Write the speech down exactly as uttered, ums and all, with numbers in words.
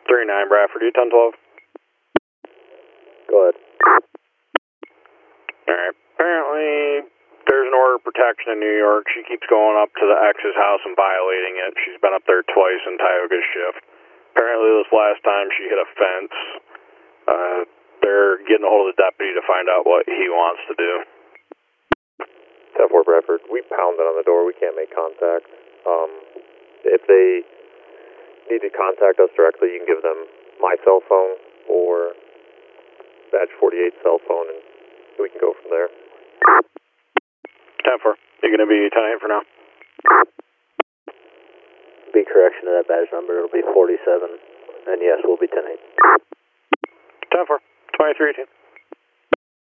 three nine Bradford, you ten twelve. Go ahead. Alright, apparently there's an order of protection in New York. She keeps going up to the ex's house and violating it. She's been up there twice in Tioga's shift. Apparently this last time she hit a fence. Uh, they're getting a hold of the deputy to find out what he wants to do. ten four Bradford, we pounded on the door. We can't make contact. Um, if they need to contact us directly, you can give them my cell phone or Badge forty-eight cell phone, and we can go from there. ten four, you're going to be ten eight for now. Be correction to that badge number, it'll be forty-seven, and yes, we'll be ten eight. ten four, twenty-three eighteen.